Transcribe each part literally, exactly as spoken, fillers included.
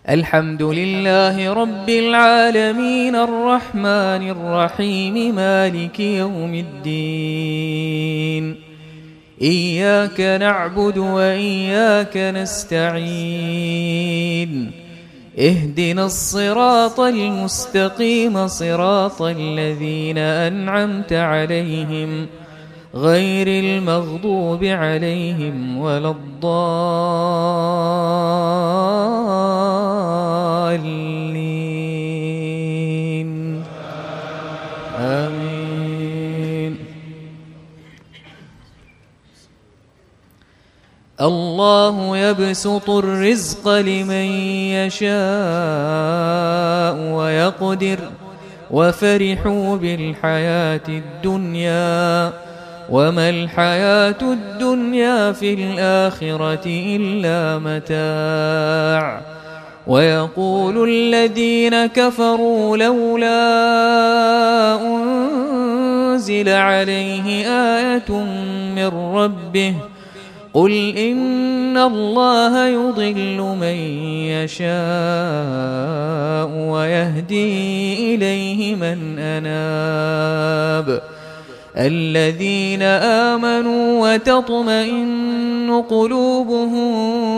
الحمد لله رب العالمين الرحمن الرحيم مالك يوم الدين. إياك نعبد وإياك نستعين. اهدنا الصراط المستقيم صراط الذين أنعمت عليهم غير المغضوب عليهم ولا الضالين. آمين. الله يبسط الرزق لمن يشاء ويقدر وفرحوا بالحياة الدنيا وما الحياة الدنيا في الآخرة إلا متاع. ويقول الذين كفروا لولا أنزل عليه آية من ربه قل إن الله يضل من يشاء ويهدي إليه من أناب. الذين آمنوا وتطمئن قلوبهم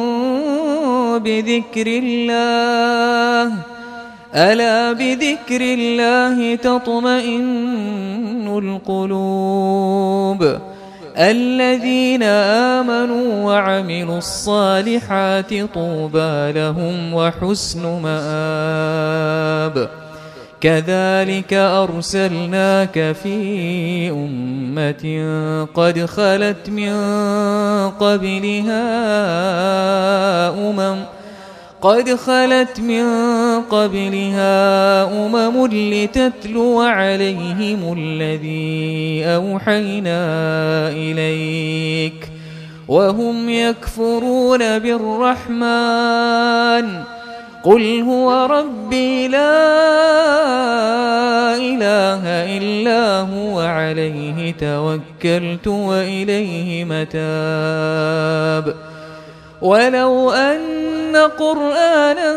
بذكر الله ألا بذكر الله تطمئن القلوب. الذين آمنوا وعملوا الصالحات طوبى لهم وحسن مآب. كذلك أرسلناك في أمة قد خلت من قبلها أمم قد خلت من قبلها أمم لتتلو عليهم الذي أوحينا إليك وهم يكفرون بالرحمن قل هو ربي لا إله إلا هو عليه توكلت وإليه متاب. ولو أن قرآنا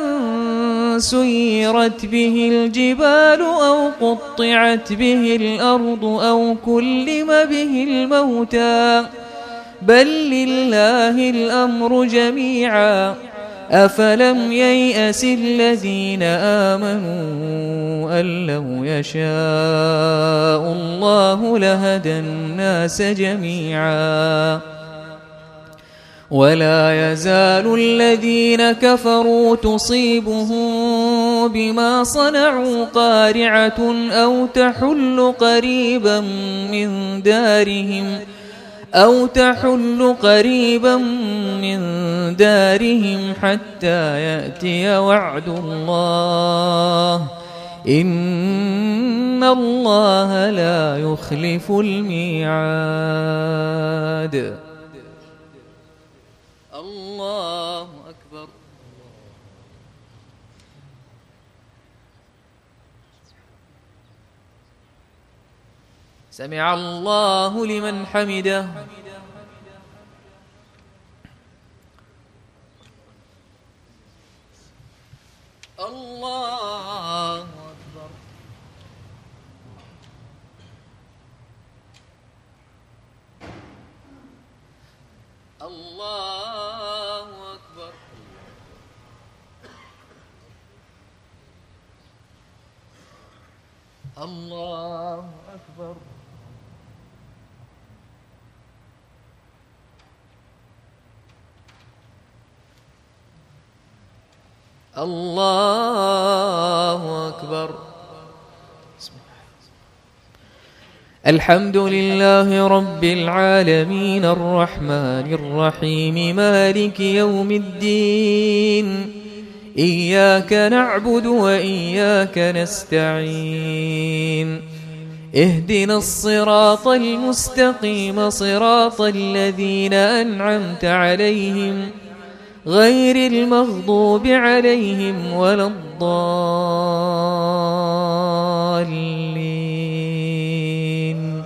سيرت به الجبال أو قطعت به الأرض أو كلم به الموتى بل لله الأمر جميعا أفلم ييأس الذين آمنوا أن لو يشاء الله لهدى الناس جميعا. ولا يزال الذين كفروا تصيبهم بما صنعوا قارعة أو تحل قريبا من دارهم أو تحل قريبا من دارهم حتى يأتي وعد الله إن الله لا يخلف الميعاد. الله أكبر. سمع الله لمن حمده. الله أكبر. الله أكبر. الله أكبر. الله أكبر. الحمد لله رب العالمين الرحمن الرحيم مالك يوم الدين. إياك نعبد وإياك نستعين. اهدنا الصراط المستقيم صراط الذين أنعمت عليهم غير المغضوب عليهم ولا الضالين.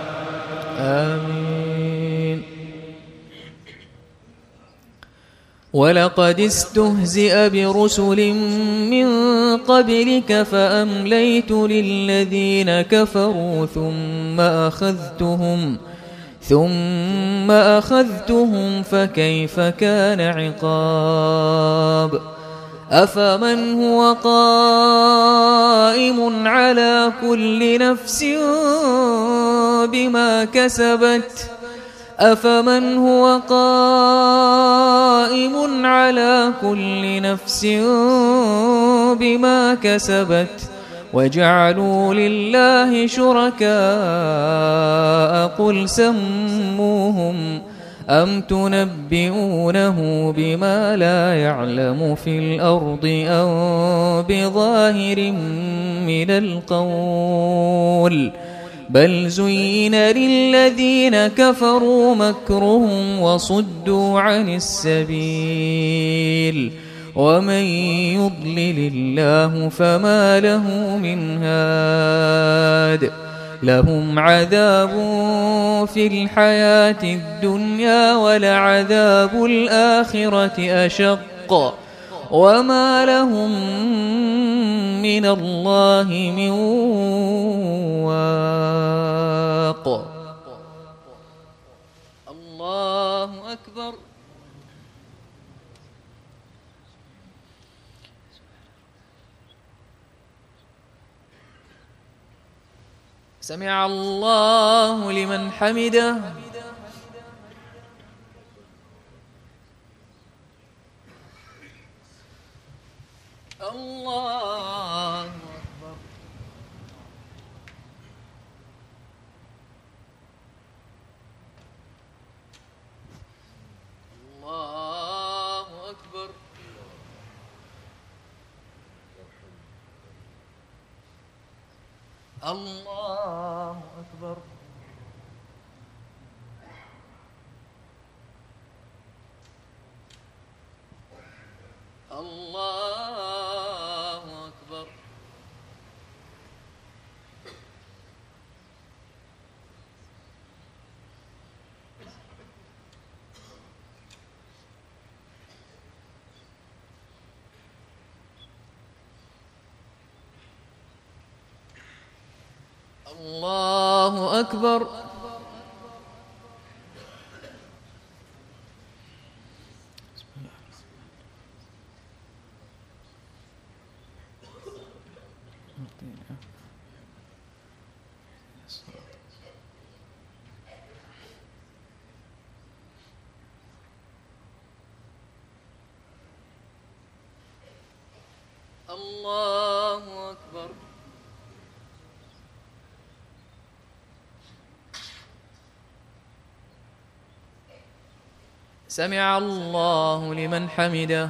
آمين. ولقد استهزئ برسل من قبلك فأمليت للذين كفروا ثم أخذتهم ثم أخذتهم فكيف كان عقاب أفمن هو قائم على كل نفس بما كسبت أفمن هو قائم على كل نفس بما كسبت وجعلوا لله شركاء قل سموهم أم تنبئونه بما لا يعلم في الأرض أو بظاهر من القول بل زين للذين كفروا مكرهم وصدوا عن السبيل ومن يضلل الله فما له من هاد لهم عذاب في الحياة الدنيا ولعذاب الآخرة أشق وما لهم من الله من واق الله أكبر سمع الله لمن حمده الله أكبر الله أكبر الله أكبر الله أكبر الله أكبر الله أكبر سمع الله لمن حمده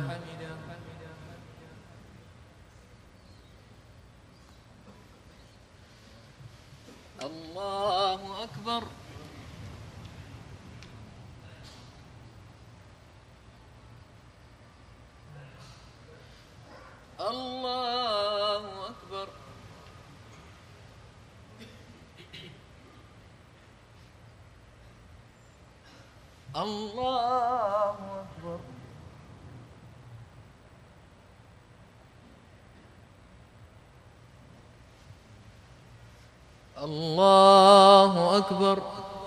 الله أكبر الله أكبر الله أكبر الله أكبر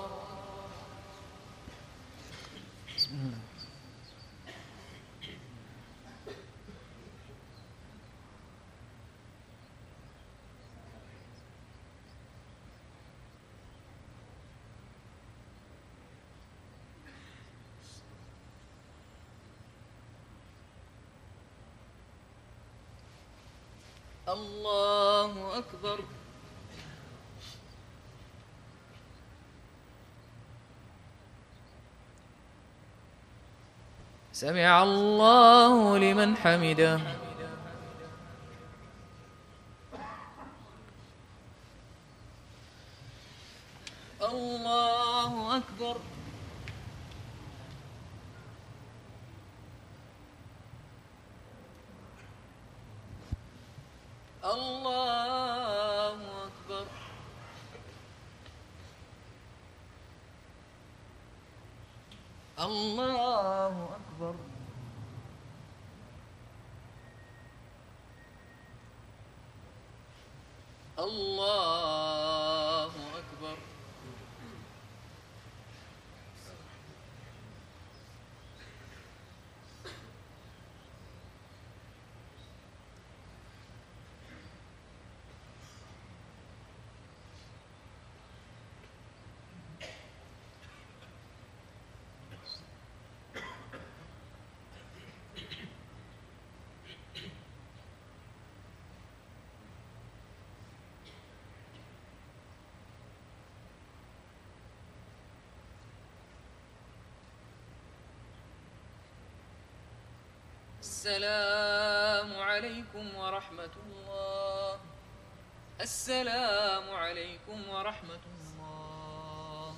الله أكبر سمع الله لمن حمده الله أكبر الله أكبر الله أكبر الله أكبر. السلام عليكم ورحمة الله. السلام عليكم ورحمة الله.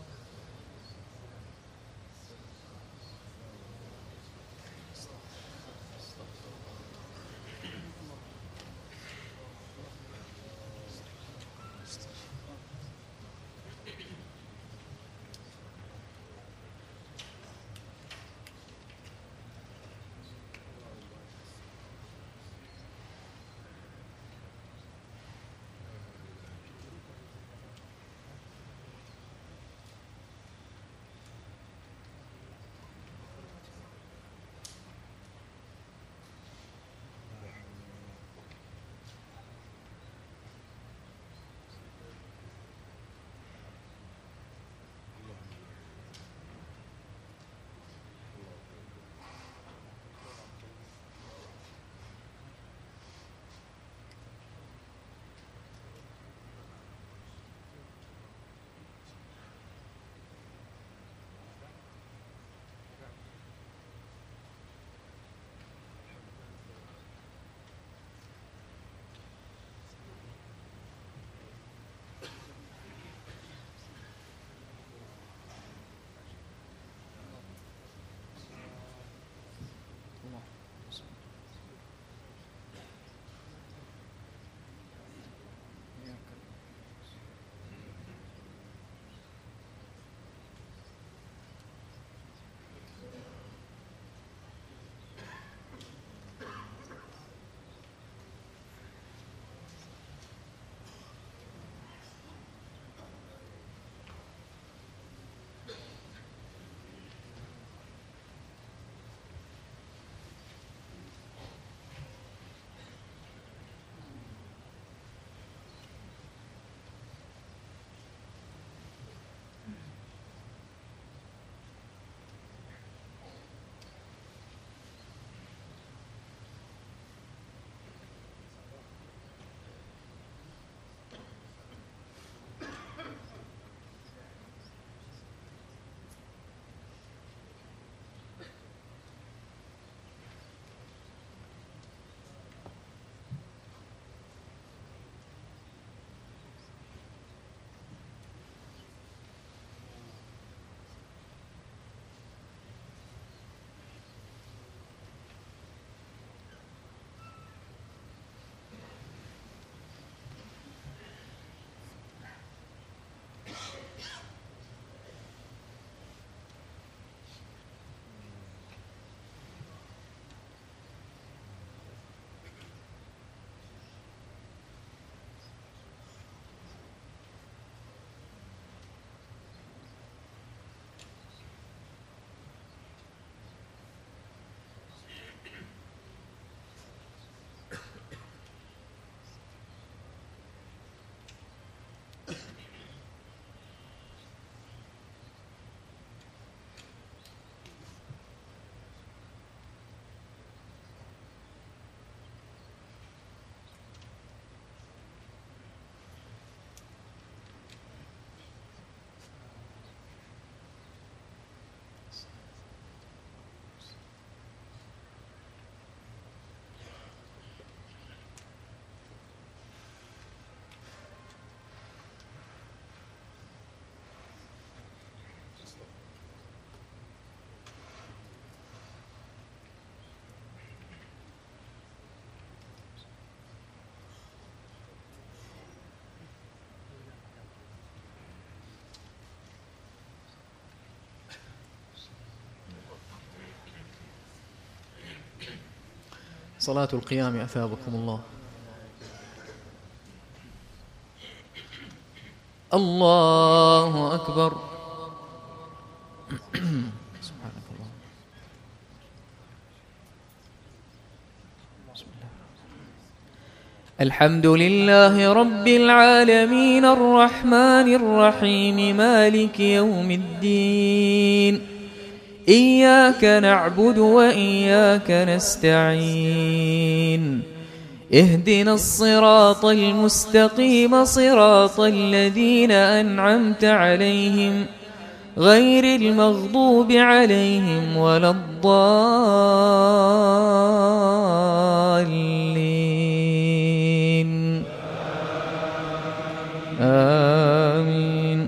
صلاة القيام أثابكم الله. الله أكبر. سبحانك الله. الحمد لله رب العالمين الرحمن الرحيم مالك يوم الدين إياك نعبد وإياك نستعين اهدنا الصراط المستقيم صراط الذين أنعمت عليهم غير المغضوب عليهم ولا الضالين آمين.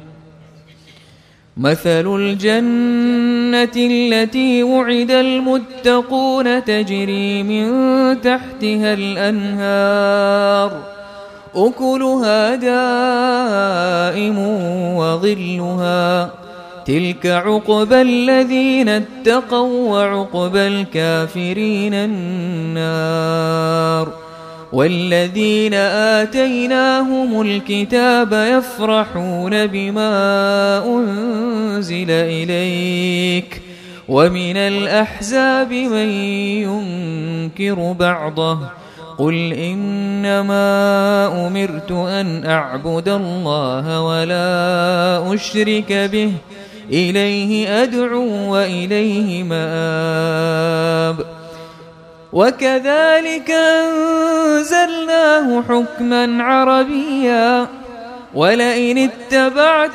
مثل الجنة التي وعد المتقون تجري من تحتها الأنهار أكلها دائم وظلها تلك عقبى الذين اتقوا وعقبى الكافرين النار. والذين آتيناهم الكتاب يفرحون بما أنزل إليك ومن الأحزاب من ينكر بعضه قل إنما أمرت أن أعبد الله ولا أشرك به إليه أدعو وإليه مآب. وكذلك أنزلناه حكما عربيا ولئن اتبعت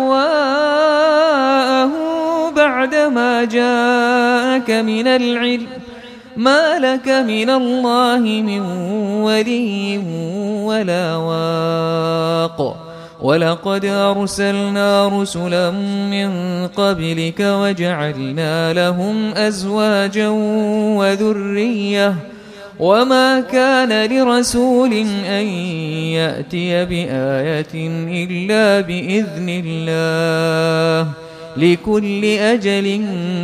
أهواءهم بعدما جاءك من العلم ما لك من الله من ولي ولا واق. ولقد أرسلنا رسلا من قبلك وجعلنا لهم أزواجا وذرية وما كان لرسول أن يأتي بآية إلا بإذن الله لكل أجل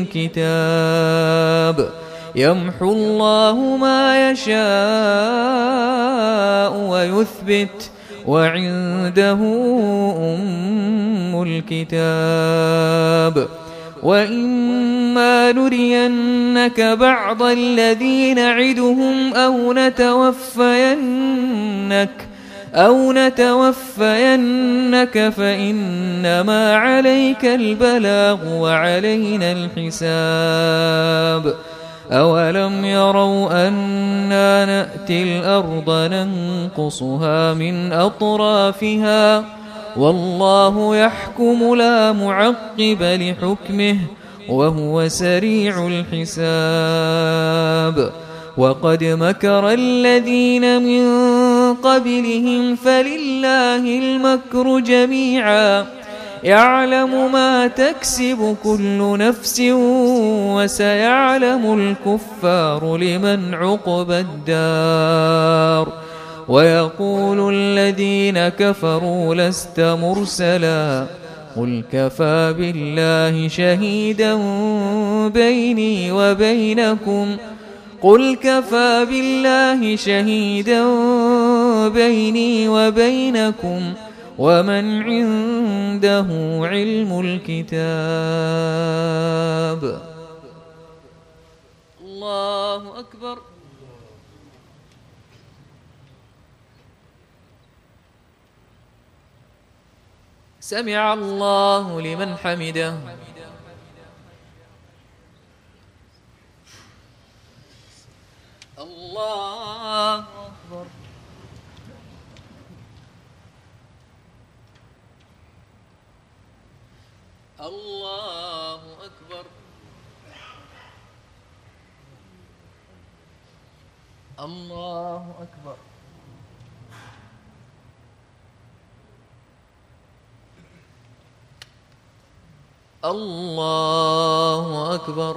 كتاب يمحو الله ما يشاء ويثبت وعنده أم الكتاب. وإما نرينك بعض الذي نعدهم أو نتوفينك أو نتوفينك فإنما عليك البلاغ وعلينا الحساب. أولم يروا أنا نأتي الأرض ننقصها من أطرافها والله يحكم لا معقب لحكمه وهو سريع الحساب. وقد مكر الذين من قبلهم فلله المكر جميعا يعلم ما تكسب كل نفس وسيعلم الكفار لمن عقبى الدار. ويقول الذين كفروا لست مرسلا قل كفى بالله شهيدا بيني وبينكم قل كفى بالله شهيدا بيني وبينكم ومن عنده علم الكتاب. الله أكبر. سمع الله لمن حمده. الله أكبر. الله أكبر. الله أكبر. الله أكبر.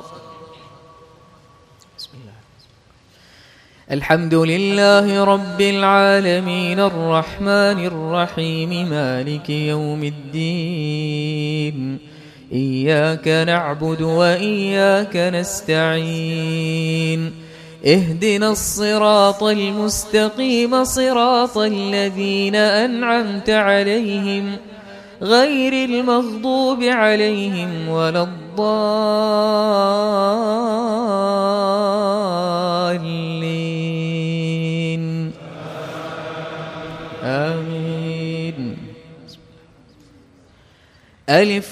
بسم الله. الحمد لله رب العالمين الرحمن الرحيم مالك يوم الدين إياك نعبد وإياك نستعين اهدنا الصراط المستقيم صراط الذين أنعمت عليهم غير المغضوب عليهم ولا الضالين آمين. ألف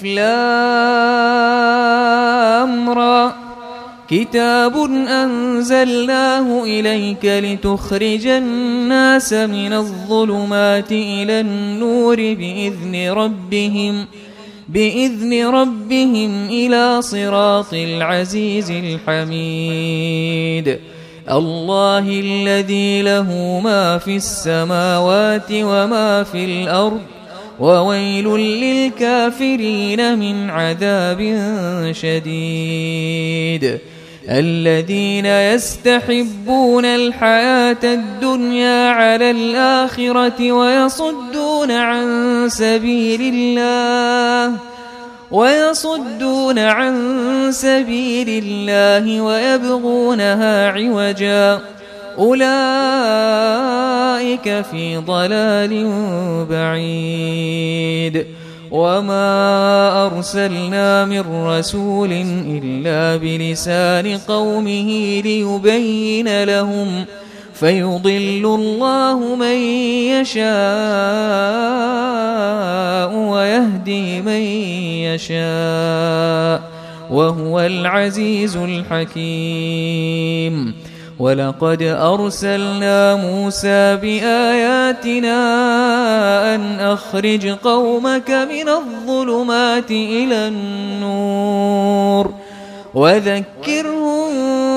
لام را كتاب أنزلناه إليك لتخرج الناس من الظلمات إلى النور بإذن ربهم بإذن ربهم إلى صراط العزيز الحميد. الله الذي له ما في السماوات وما في الأرض وويل للكافرين من عذاب شديد. الذين يستحبون الحياة الدنيا على الآخرة ويصدون عن سبيل الله ويصدون عن سبيل الله ويبغونها عوجا أولئك في ضلال بعيد. وما أرسلنا من رسول إلا بلسان قومه ليبين لهم فيضل الله من يشاء ويهدي من يشاء وهو العزيز الحكيم. ولقد أرسلنا موسى بآياتنا أن أخرج قومك من الظلمات إلى النور وذكرهم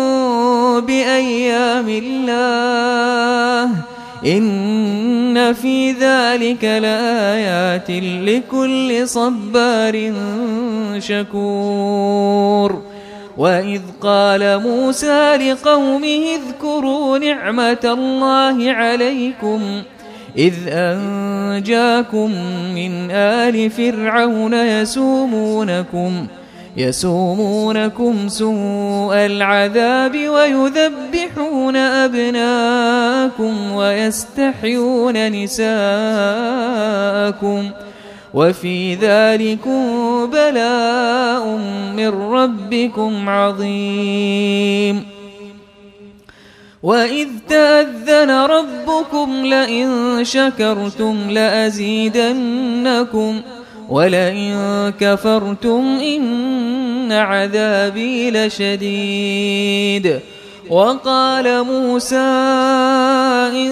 بأيام الله إن في ذلك لآيات لكل صبار شكور. وإذ قال موسى لقومه اذكروا نعمة الله عليكم إذ أنجاكم من آل فرعون يسومونكم يسومونكم سوء العذاب ويذبحون أبناءكم ويستحيون نساءكم وفي ذلكم بلاء من ربكم عظيم. وإذ تأذن ربكم لئن شكرتم لأزيدنكم ولئن كفرتم إن عذابي لشديد. وقال موسى إن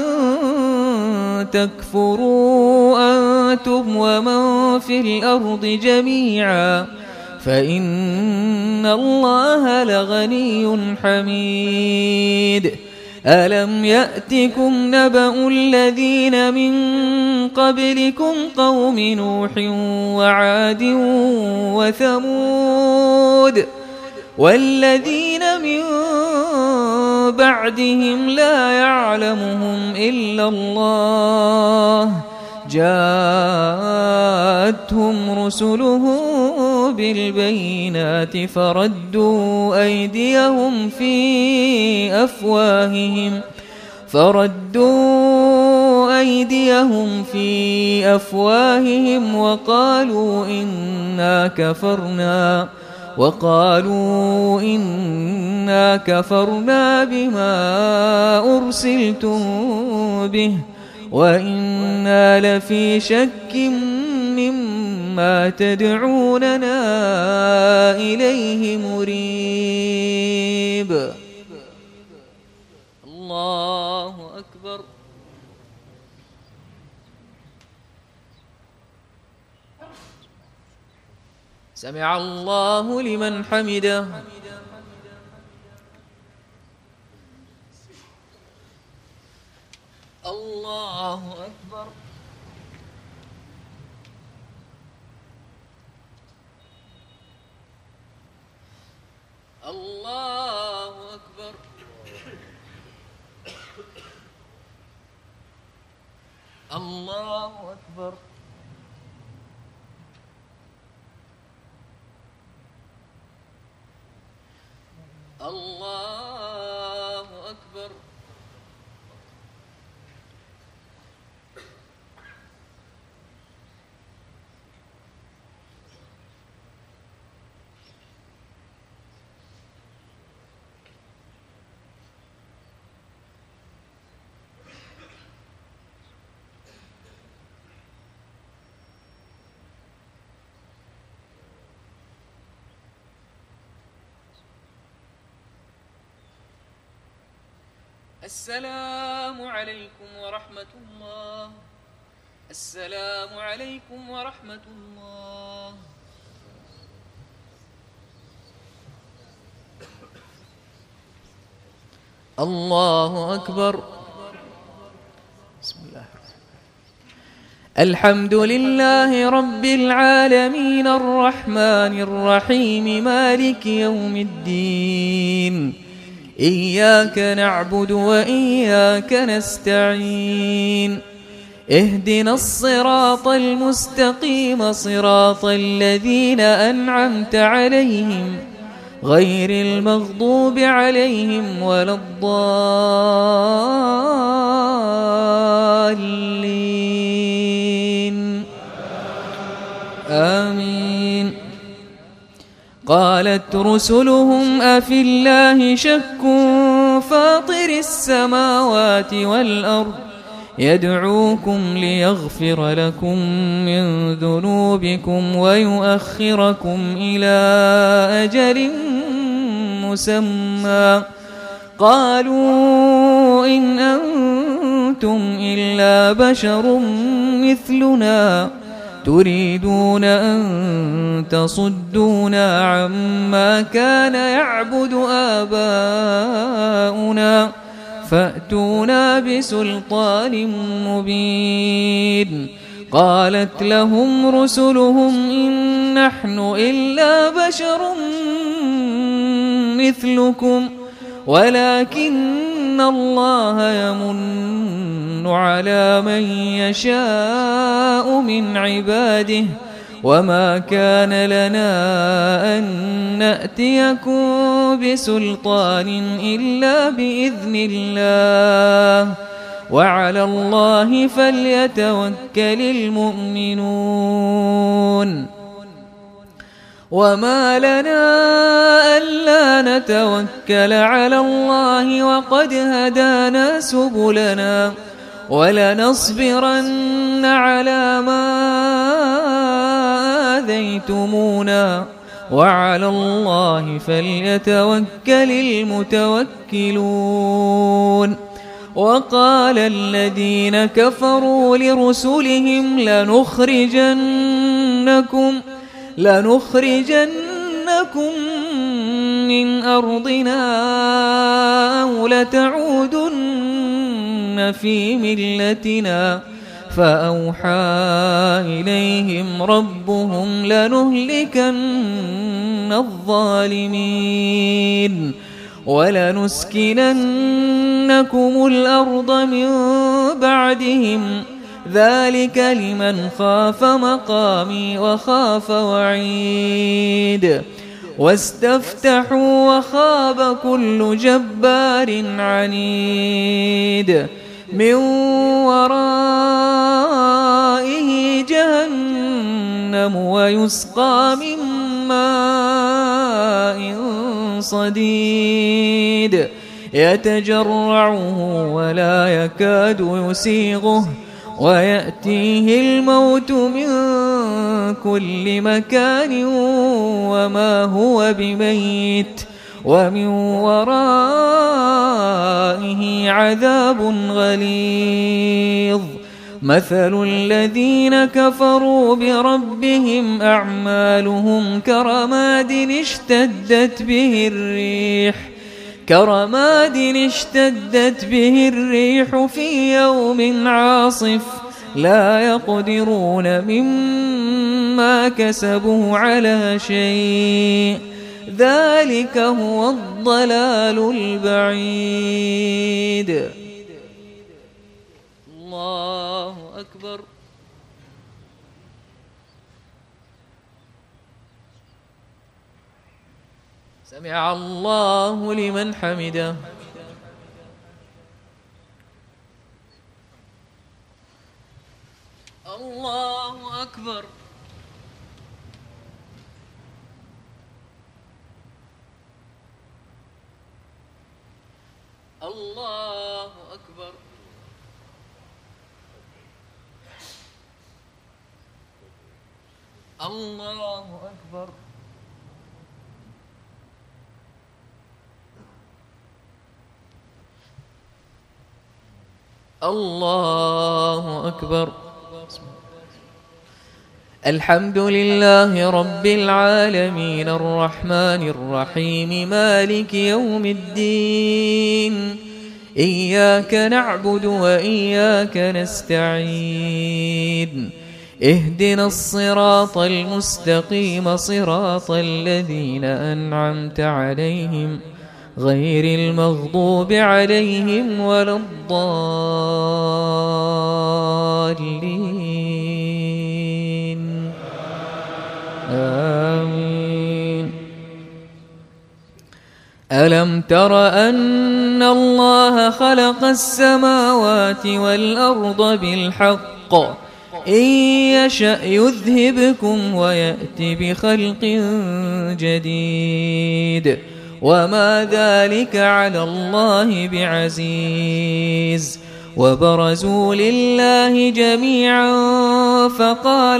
تكفروا أنتم ومن في الأرض جميعا فإن الله لغني حميد. ألم يأتكم نبأ الذين من قبلكم قوم نوح وعاد وثمود والذين من بعدهم لا يعلمهم إلا الله جاءتهم رسلهم بالبينات فردوا أيديهم في أفواههم فردوا أيديهم في أفواههم وقالوا إنا كفرنا وقالوا إنا كفرنا بما أرسلتم به وإنا لفي شك مما تدعوننا إليه مريب. الله أكبر. سمع الله لمن حمده. الله أكبر. الله أكبر. الله أكبر. الله أكبر. السلام عليكم ورحمة الله. السلام عليكم ورحمة الله. الله أكبر. بسم الله. الحمد لله رب العالمين الرحمن الرحيم مالك يوم الدين. إياك نعبد وإياك نستعين. اهدنا الصراط المستقيم صراط الذين أنعمت عليهم غير المغضوب عليهم ولا الضالين. آمين. قالت رسلهم أفي الله شك فاطر السماوات والأرض يدعوكم ليغفر لكم من ذنوبكم ويؤخركم إلى أجل مسمى قالوا إن أنتم إلا بشر مثلنا تريدون أن تصدونا عما كان يعبد آباؤنا فأتونا بسلطان مبين. قالت لهم رسلهم إن نحن إلا بشر مثلكم ولكن الله يمن على من يشاء من عباده وما كان لنا أن نأتيكم بسلطان إلا بإذن الله وعلى الله فليتوكل المؤمنون. وما لنا ألا نتوكل على الله وقد هدانا سبلنا ولنصبرن على ما آذيتمونا وعلى الله فليتوكل المتوكلون. وقال الذين كفروا لرسلهم لنخرجنكم لنخرجنكم من أرضنا أو لتعودن في ملتنا فأوحى إليهم ربهم لنهلكن الظالمين ولنسكننكم الأرض من بعدهم ذلك لمن خاف مقامي وخاف وعيد. واستفتحوا وخاب كل جبار عنيد من ورائه جهنم ويسقى من ماء صديد يتجرعه ولا يكاد يسيغه ويأتيه الموت من كل مكان وما هو بميت ومن ورائه عذاب غليظ. مثل الذين كفروا بربهم أعمالهم كرماد اشتدت به الريح كرماد اشتدت به الريح في يوم عاصف لا يقدرون مما كسبوا على شيء ذلك هو الضلال البعيد. الله أكبر. سمع الله لمن حمده. الله أكبر. الله أكبر. الله أكبر. الله أكبر. الحمد لله رب العالمين الرحمن الرحيم مالك يوم الدين إياك نعبد وإياك نستعين اهدنا الصراط المستقيم صراط الذين أنعمت عليهم غير المغضوب عليهم ولا الضالين آمين. ألم تر أن الله خلق السماوات والأرض بالحق إن يشأ يذهبكم ويأت بخلق جديد وما ذلك على الله بعزيز. وبرزوا لله جميعا فقال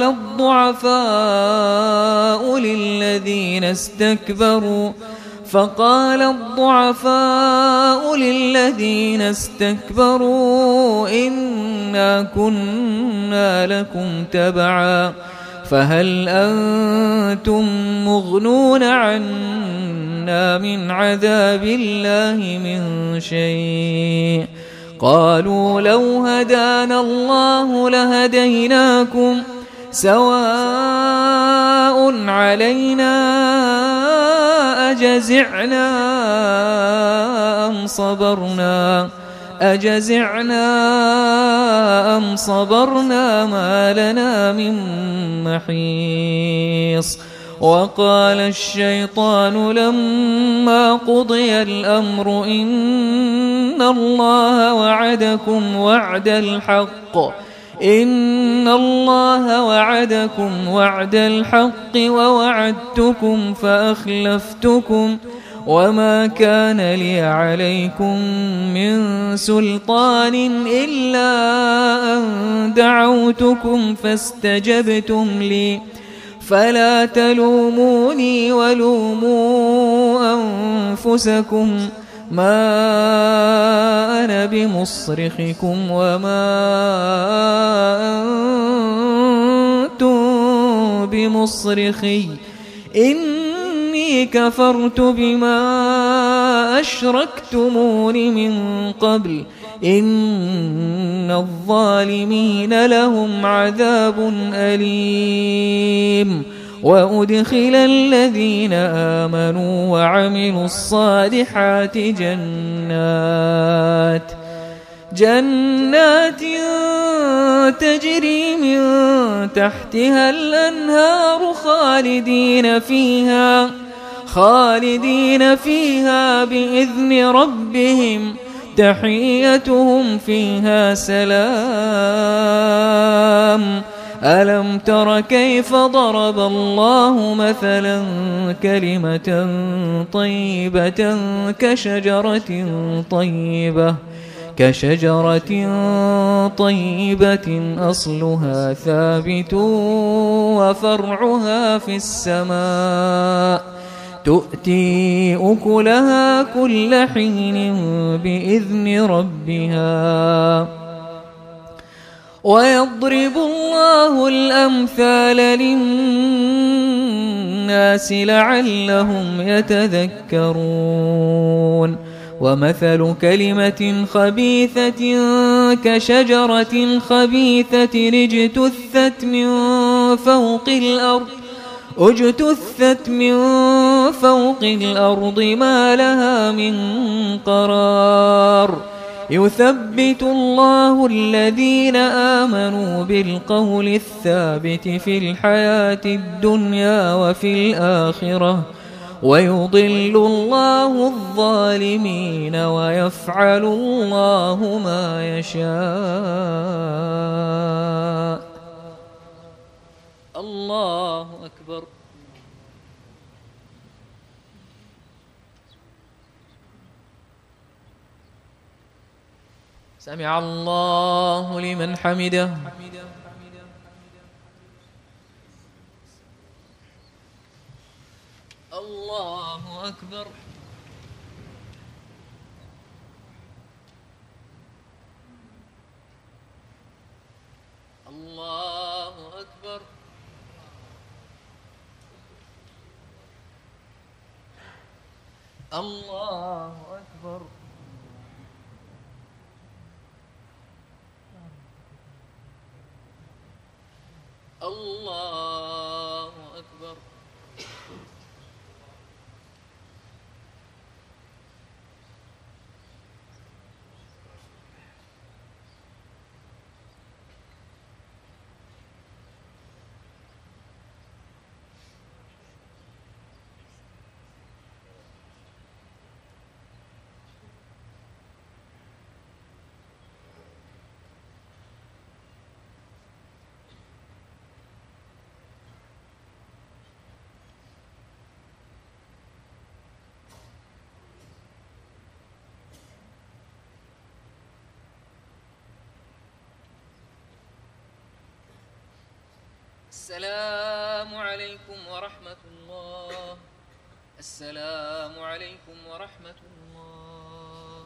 الضعفاء للذين استكبروا فقال الضعفاء للذين استكبروا إنا كنا لكم تبعا فهل أنتم مغنون عنا من عذاب الله من شيء قالوا لو هدانا الله لهديناكم سواء علينا أجزعنا أم صبرنا أجزعنا أم صبرنا ما لنا من محيص. وقال الشيطان لما قضي الأمر إن الله وعدكم وعد الحق إن الله وعدكم وعد الحق ووعدتكم فأخلفتكم وما كان لي عليكم من سلطان إلا أن دعوتكم فاستجبتم لي فلا تلوموني ولوموا أنفسكم ما أنا بمصرخكم وما أنتم بمصرخي إني كفرت بما أشركتمون من قبل إن الظالمين لهم عذاب أليم. وأدخل الذين آمنوا وعملوا الصالحات جنات جنات تجري من تحتها الأنهار خالدين فيها خالدين فيها بإذن ربهم تحيتهم فيها سلام. ألم تر كيف ضرب الله مثلا كلمة طيبة كشجرة طيبة كشجرة طيبة أصلها ثابت وفرعها في السماء تؤتي أكلها كل حين بإذن ربها. ويضرب الله الأمثال للناس لعلهم يتذكرون. ومثل كلمة خبيثة كشجرة خبيثة اجتثت من فوق الأرض اجتثت من فوق الأرض ما لها من قرار. يثبت الله الذين آمنوا بالقول الثابت في الحياة الدنيا وفي الآخرة ويضل الله الظالمين ويفعل الله ما يشاء. الله أكبر. سمع الله لمن حمده. الله أكبر. الله أكبر. الله أكبر. السلام عليكم ورحمة الله. السلام عليكم ورحمة الله.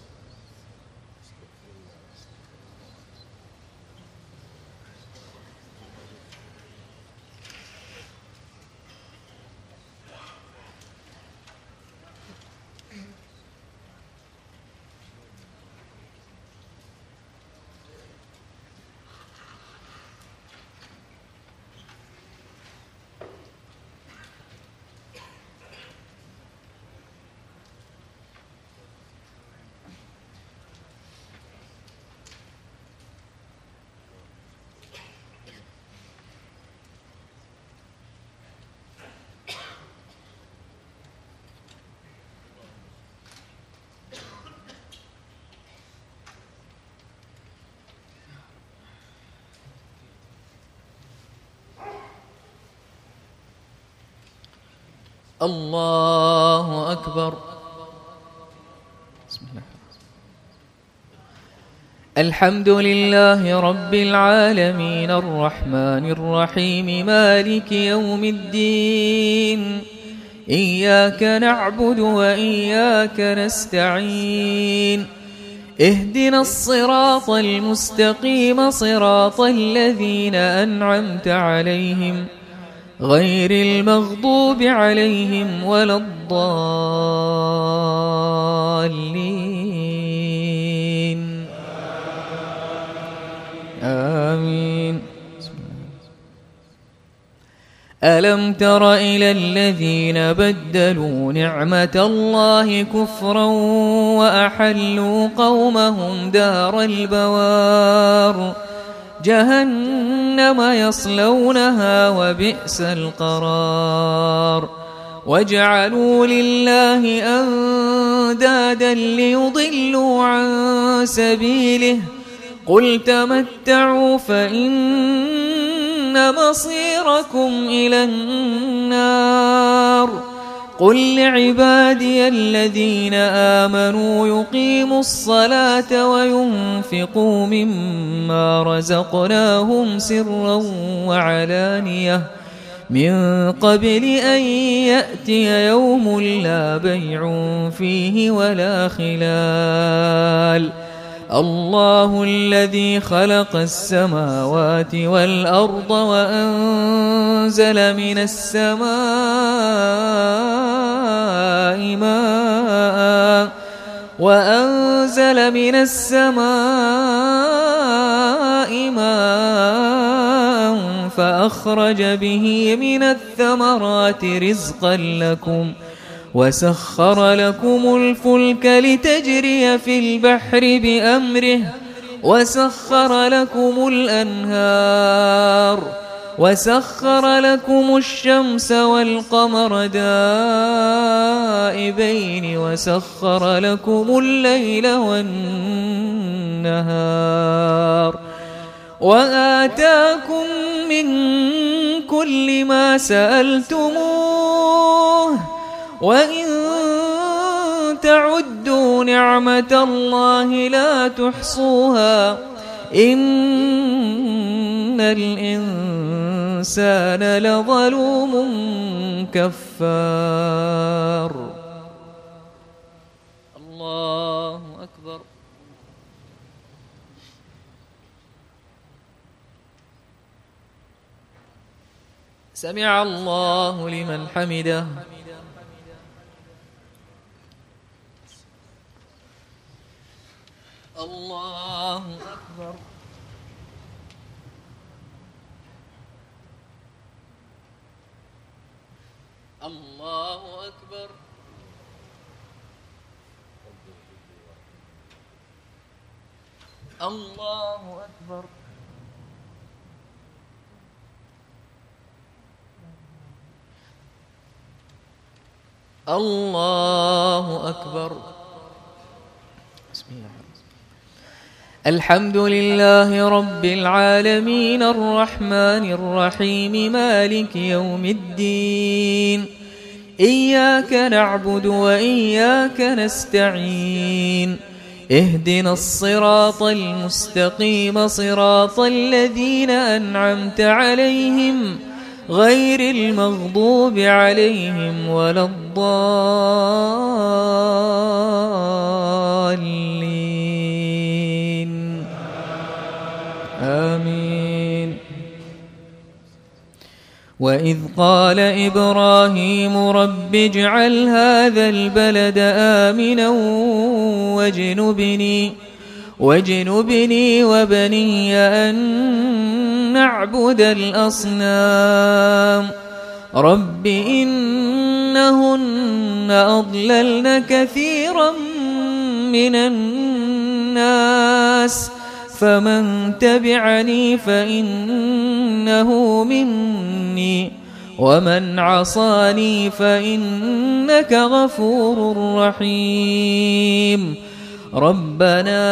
الله أكبر. بسم الله. الحمد لله رب العالمين الرحمن الرحيم مالك يوم الدين. إياك نعبد وإياك نستعين. اهدنا الصراط المستقيم صراط الذين أنعمت عليهم غير المغضوب عليهم ولا الضالين. آمين. ألم تر إلى الذين بدلوا نعمة الله كفرا وأحلوا قومهم دار البوار جهنم يصلونها وبئس القرار. وجعلوا لله أندادا ليضلوا عن سبيله قل تمتعوا فإن مصيركم إلى النار. قل لعبادي الذين آمنوا يقيموا الصلاة وينفقوا مما رزقناهم سرا وعلانية من قبل أن يأتي يوم لا بيع فيه ولا خلال. الله الذي خلق السماوات والأرض وأنزل من السماء ماء وأنزل من السماء ماء فأخرج به من الثمرات رزقا لكم وسخر لكم الفلك لتجري في البحر بأمره وسخر لكم الأنهار وسخر لكم الشمس والقمر دائبين وسخر لكم الليل والنهار وآتاكم من كل ما سألتموه وإن تعدوا نعمة الله لا تحصوها إن الإنسان لظلوم كفار. الله أكبر. سمع الله لمن حمده. أكبر. الله أكبر. الله أكبر. الله أكبر. بسم الله. الحمد لله رب العالمين الرحمن الرحيم مالك يوم الدين إياك نعبد وإياك نستعين اهدنا الصراط المستقيم صراط الذين أنعمت عليهم غير المغضوب عليهم ولا الضالين آمين. وإذ قال إبراهيم رب اجعل هذا البلد آمنا واجنبني واجنبني وبني أن نعبد الأصنام رب إنهن أضللن كثيرا من الناس فمن تبعني فإنه مني ومن عصاني فإنك غفور رحيم. ربنا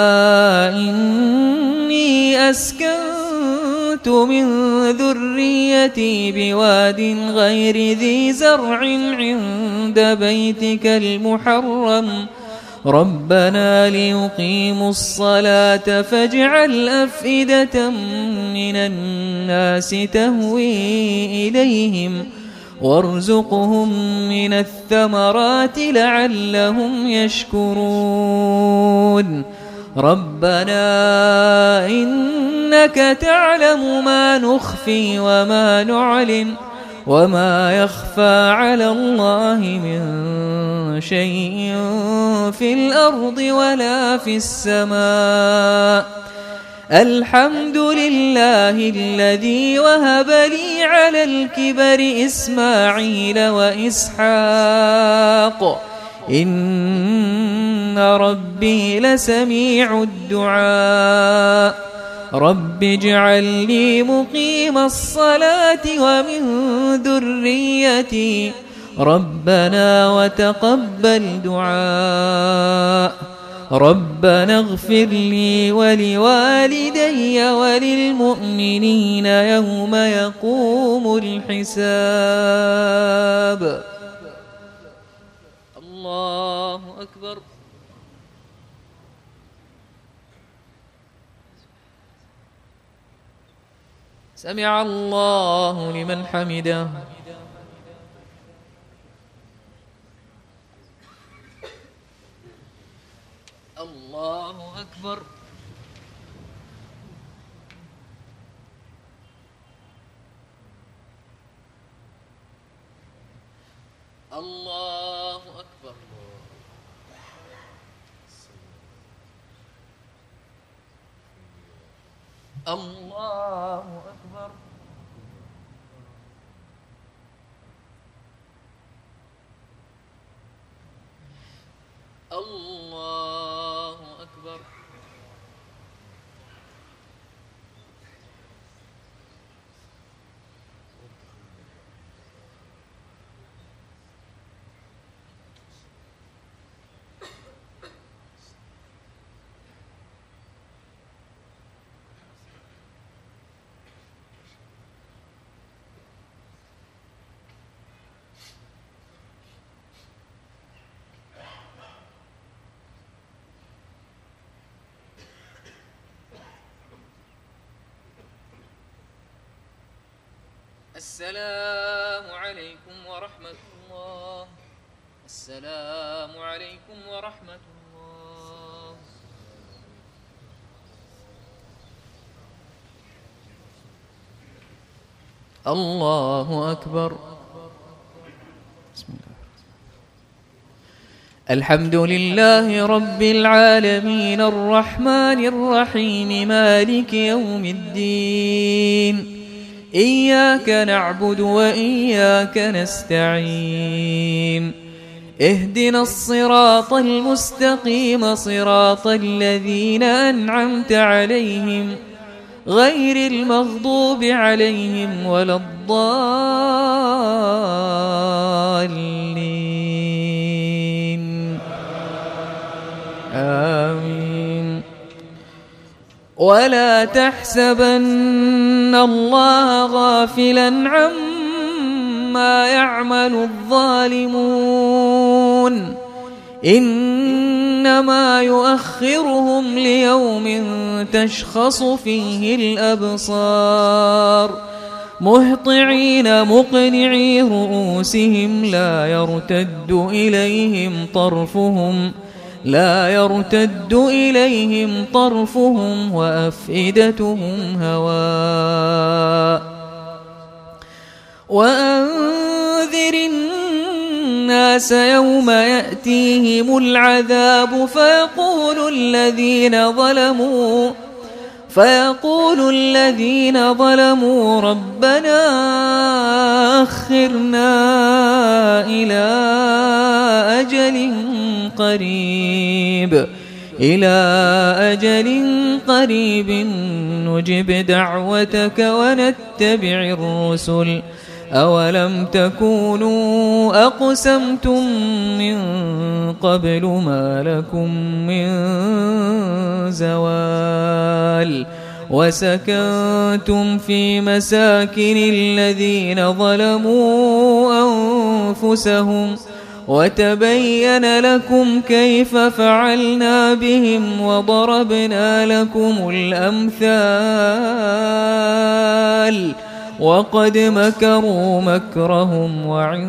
إني أسكنت من ذريتي بواد غير ذي زرع عند بيتك المحرم ربنا ليقيموا الصلاة فاجعل أفئدة من الناس تهوي إليهم وارزقهم من الثمرات لعلهم يشكرون. ربنا إنك تعلم ما نخفي وما نعلن وما يخفى على الله من شيء في الأرض ولا في السماء. الحمد لله الذي وهب لي على الكبر إسماعيل وإسحاق إن ربي لسميع الدعاء. رب اجعل لي مقيم الصلاة ومن ذريتي ربنا وتقبل دعاء. ربنا اغفر لي ولوالدي وللمؤمنين يوم يقوم الحساب. الله أكبر. سمع الله لمن حمده. الله أكبر. الله أكبر. الله أكبر. الله أكبر. السلام عليكم ورحمة الله. السلام عليكم ورحمة الله. الله أكبر. بسم الله. الحمد لله رب العالمين الرحمن الرحيم مالك يوم الدين إياك نعبد وإياك نستعين اهدنا الصراط المستقيم صراط الذين أنعمت عليهم غير المغضوب عليهم ولا الضالين آمين. ولا تحسبن الله غافلا عما يعمل الظالمون إنما يؤخرهم ليوم تشخص فيه الأبصار مهطعين مقنعي رؤوسهم لا يرتد إليهم طرفهم لا يرتد إليهم طرفهم وأفئدتهم هواء وأنذر الناس يوم يأتيهم العذاب فيقول الذين ظلموا فيقول الذين ظلموا ربنا أخرنا إلى أجل قريب إلى أجل قريب نجب دعوتك ونتبع الرسل أولم تكونوا أقسمتم من قبل ما لكم من زوال وسكنتم في مساكن الذين ظلموا أنفسهم وتبين لكم كيف فعلنا بهم وضربنا لكم الأمثال وقد مكروا مكرهم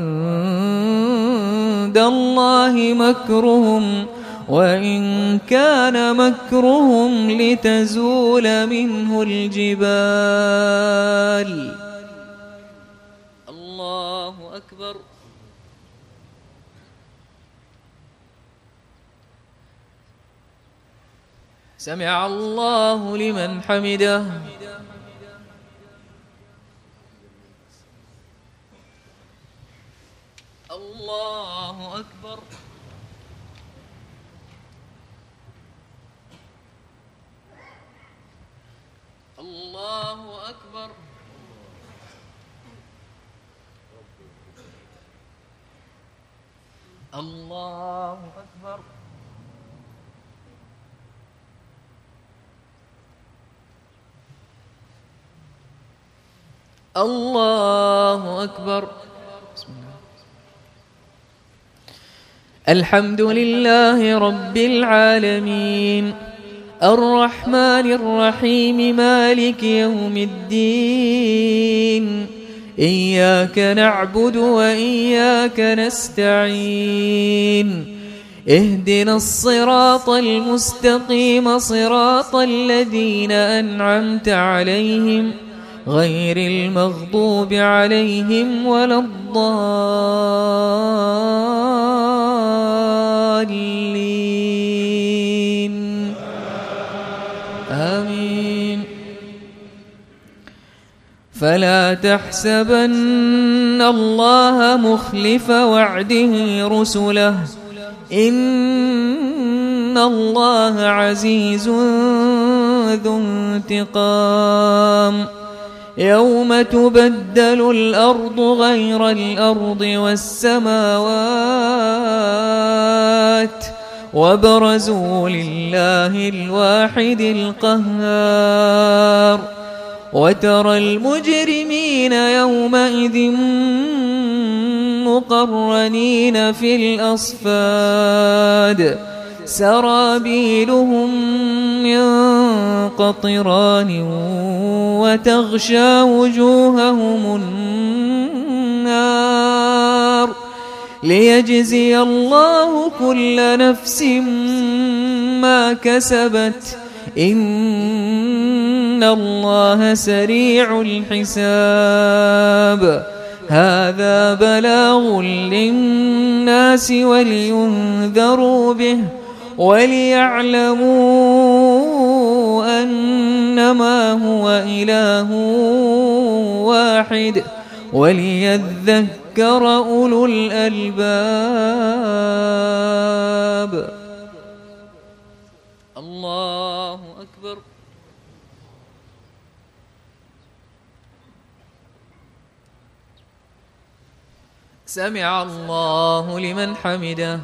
وعند الله مكرهم وإن كان مكرهم لتزول منه الجبال. الله أكبر. سمع الله لمن حمده. الله أكبر. الله أكبر. الله أكبر. الله أكبر. بسم الله. الحمد لله رب العالمين الرحمن الرحيم مالك يوم الدين إياك نعبد وإياك نستعين اهدنا الصراط المستقيم صراط الذين أنعمت عليهم غير المغضوب عليهم ولا الضالين آمين. فلا تحسبن الله مخلف وعده رسله إن الله عزيز ذو انتقام يوم تبدل الأرض غير الأرض والسماوات وبرزوا لله الواحد القهار وترى المجرمين يومئذ مقرنين في الأصفاد سرابيلهم من قطران وتغشى وجوههم النار ليجزي الله كل نفس ما كسبت إن الله سريع الحساب هذا بلاغ للناس ولينذروا به وليعلموا أنما هو إله واحد وليذكر أولو الألباب. الله أكبر. سمع الله لمن حمده.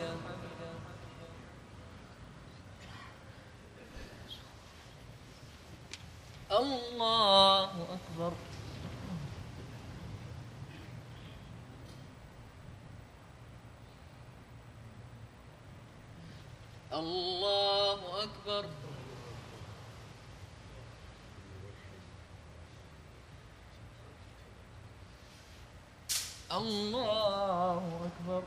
الله أكبر. الله أكبر. الله أكبر.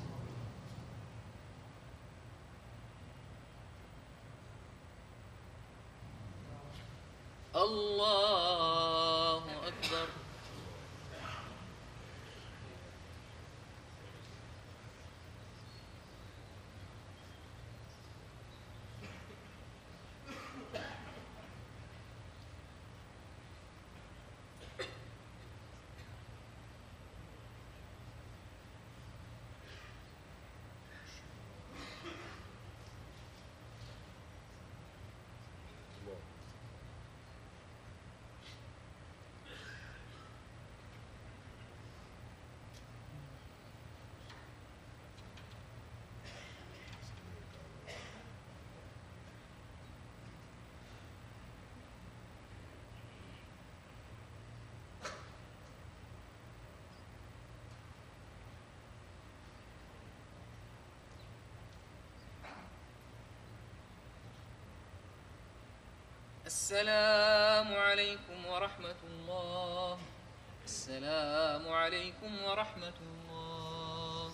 الله أكبر. السلام عليكم ورحمة الله. السلام عليكم ورحمة الله.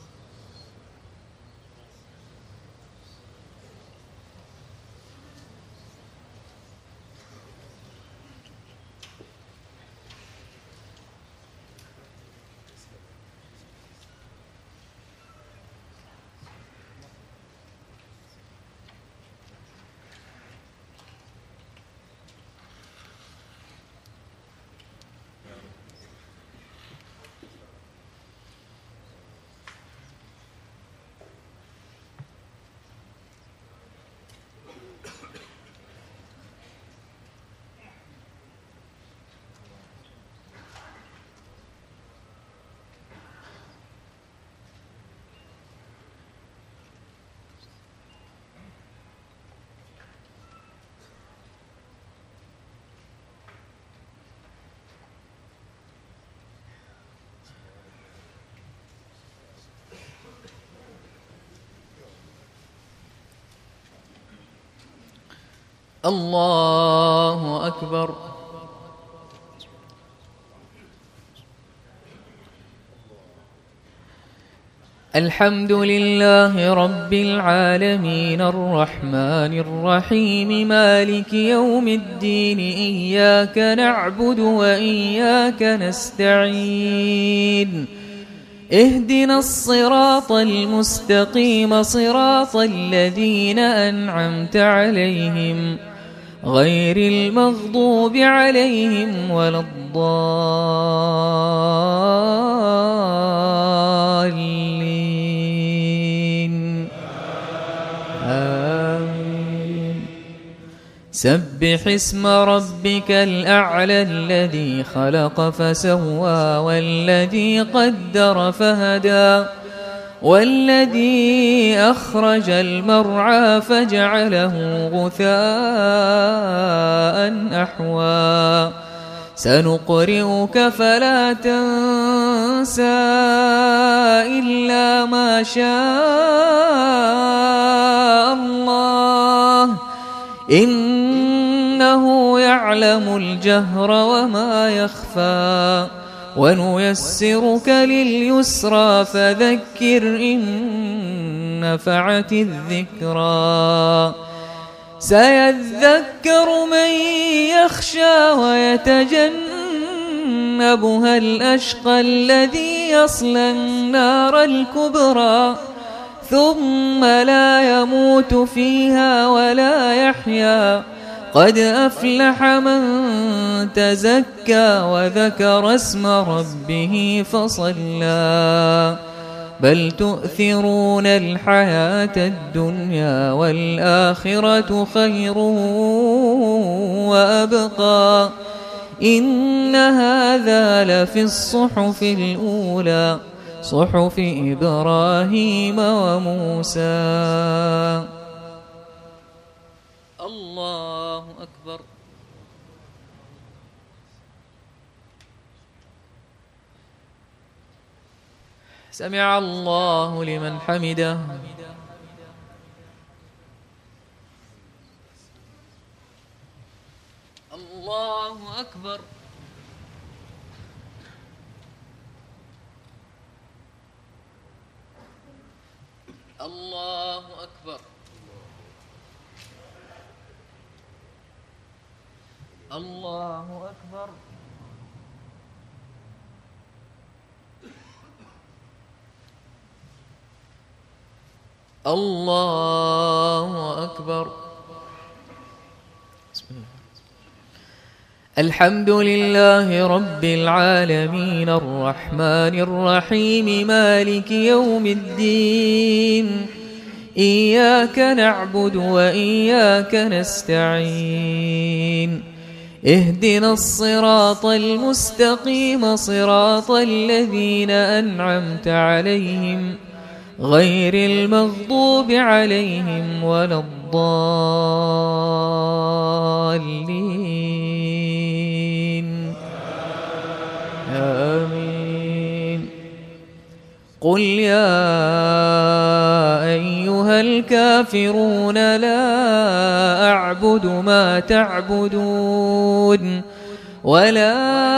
الله أكبر. الحمد لله رب العالمين الرحمن الرحيم مالك يوم الدين إياك نعبد وإياك نستعين اهدنا الصراط المستقيم صراط الذين أنعمت عليهم غير المغضوب عليهم ولا الضالين آمين. سبح اسم ربك الأعلى الذي خلق فسوى والذي قدر فهدى والذي أخرج المرعى فجعله غثاء أحوى سنقرئك فلا تنسى إلا ما شاء الله إنه يعلم الجهر وما يخفى ونيسرك لليسرى فذكر إن نفعت الذكرى سيذكر من يخشى ويتجنبها سيجنبها الأشقى الذي يصلى النار الكبرى ثم لا يموت فيها ولا يحيا قد أفلح من تزكى وذكر اسم ربه فصلى بل تؤثرون الحياة الدنيا والآخرة خير وأبقى إن هذا لفي الصحف الأولى صحف إبراهيم وموسى. الله أكبر. سمع الله لمن حمده. الله أكبر. الله أكبر. الله أكبر. الله أكبر. بسم الله. الحمد لله رب العالمين الرحمن الرحيم مالك يوم الدين إياك نعبد وإياك نستعين اهدنا الصراط المستقيم صراط الذين أنعمت عليهم غير المغضوب عليهم ولا الضالين آمين. قل يا أيها الكافرون لا أعبد ما تعبدون ولا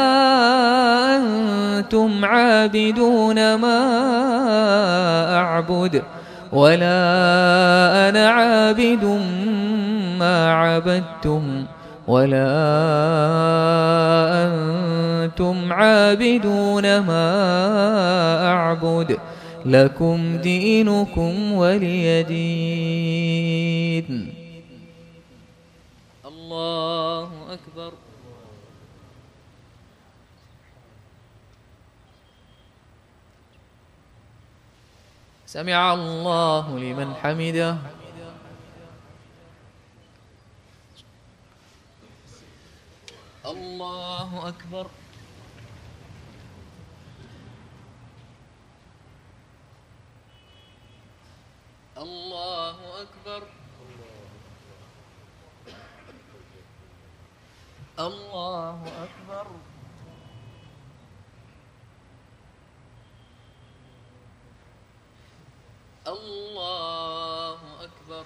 أنتم عابدون ما أعبد ولا أنا عابد ما عبدتم ولا أنتم عابدون ما أعبد لكم دينكم ولي دين. الله أكبر. سمع الله لمن حمده. الله أكبر. الله أكبر. الله أكبر. الله أكبر.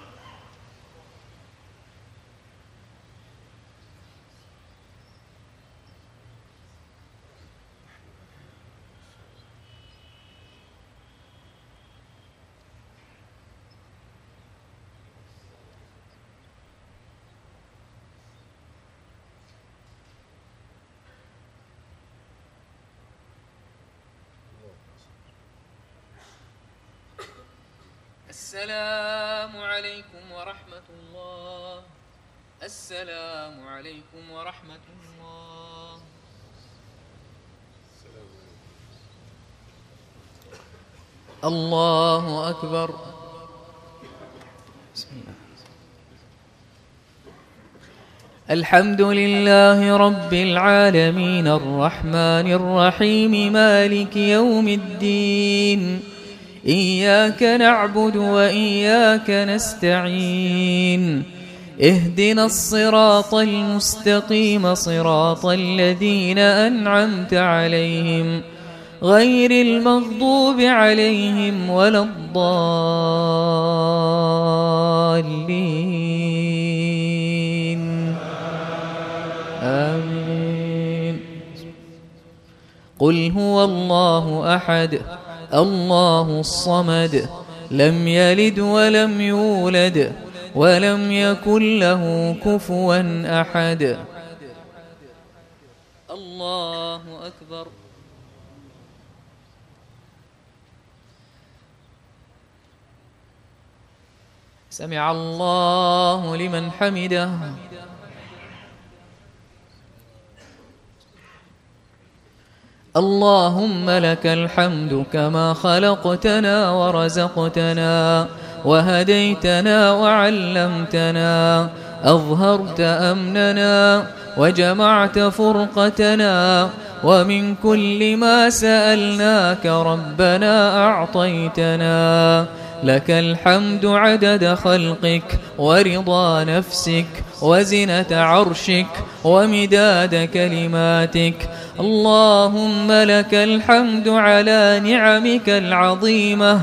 السلام عليكم ورحمة الله. السلام عليكم ورحمة الله. الله أكبر. بسم الله. الحمد لله رب العالمين الرحمن الرحيم مالك يوم الدين إياك نعبد وإياك نستعين اهدنا الصراط المستقيم صراط الذين أنعمت عليهم غير المغضوب عليهم ولا الضالين آمين. قل هو الله أحد الله الصمد لم يلد ولم يولد ولم يكن له كفوا أحد. الله الله أكبر. سمع الله لمن حمده. اللهم لك الحمد كما خلقتنا ورزقتنا وهديتنا وعلمتنا، أظهرت أمننا وجمعت فرقتنا، ومن كل ما سألناك ربنا أعطيتنا. لك الحمد عدد خلقك ورضا نفسك وزنة عرشك ومداد كلماتك. اللهم لك الحمد على نعمك العظيمة